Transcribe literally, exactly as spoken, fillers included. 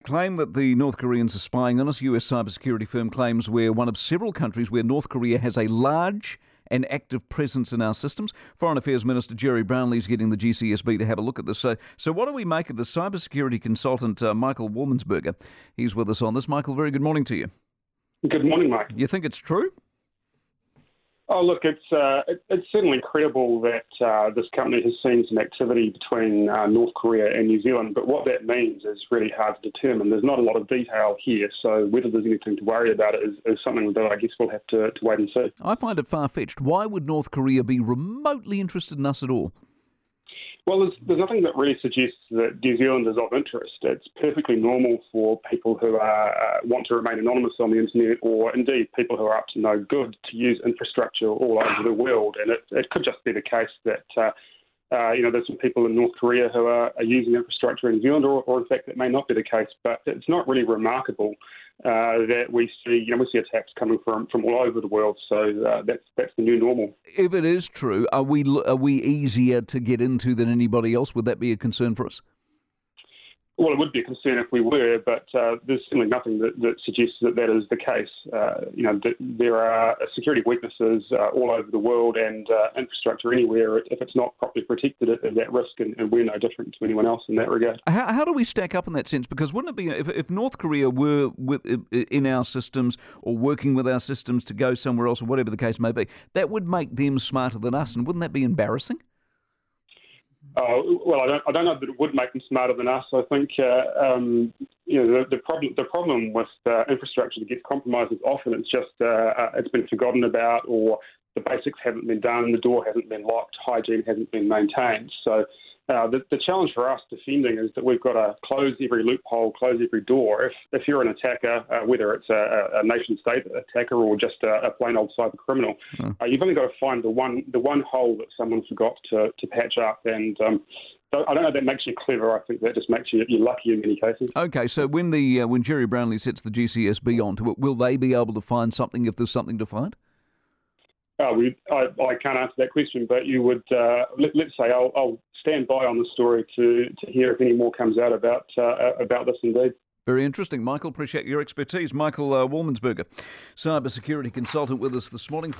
claim that the North Koreans are spying on us. U S cybersecurity firm claims we're one of several countries where North Korea has a large and active presence in our systems. Foreign Affairs Minister Gerry Brownlee's getting the G C S B to have a look at this. So, so what do we make of the cybersecurity consultant uh, Michael Woolmansberger? He's with us on this. Michael, very good morning to you. Good morning, Mike. You think it's true? Oh, look, it's uh, it, it's certainly incredible that uh, this company has seen some activity between uh, North Korea and New Zealand, but what that means is really hard to determine. There's not a lot of detail here, so whether there's anything to worry about it is, is something that I guess we'll have to, to wait and see. I find it far-fetched. Why would North Korea be remotely interested in us at all? Well, there's, there's nothing that really suggests that New Zealand is of interest. It's perfectly normal for people who are, uh, want to remain anonymous on the internet, or indeed people who are up to no good, to use infrastructure all over the world. And it, it could just be the case that uh, uh, you know, there's some people in North Korea who are, are using infrastructure in New Zealand, or, or in fact that may not be the case. But it's not really remarkable uh, that we see, you know, we see attacks coming from, from all over the world. So uh, that's that's the new normal. If it is true, are we are we easier to get into than anybody else? Would that be a concern for us? Well, it would be a concern if we were, but uh, there's certainly nothing that, that suggests that that is the case. Uh, you know, th- there are security weaknesses uh, all over the world, and uh, infrastructure anywhere, if it's not properly protected, it is at risk, and, and we're no different to anyone else in that regard. How, how do we stack up in that sense? Because wouldn't it be, if, if North Korea were with, in our systems or working with our systems to go somewhere else, or whatever the case may be, that would make them smarter than us, and wouldn't that be embarrassing? Uh, well, I don't, I don't know that it would make them smarter than us. I think uh, um, you know the, the problem the problem with uh, infrastructure that gets compromised is often it's just uh, uh, it's been forgotten about, or the basics haven't been done, the door hasn't been locked, hygiene hasn't been maintained. So uh, the, the challenge for us defending is that we've got to close every loophole, close every door. If if you're an attacker, uh, whether it's a, a nation-state attacker or just a, a plain old cyber criminal, mm. uh, you've only got to find the one the one hole that someone forgot to, to patch up. And um, I don't know if that makes you clever. I think that just makes you you lucky in many cases. Okay, so when the uh, when Gerry Brownlee sets the G C S B onto it, will they be able to find something if there's something to find? Uh, we, I, I can't answer that question, but you would, uh, let, let's say, I'll, I'll stand by on the story to, to hear if any more comes out about uh, about this indeed. Very interesting. Michael, appreciate your expertise. Michael uh, Woolmansberger, cybersecurity consultant with us this morning.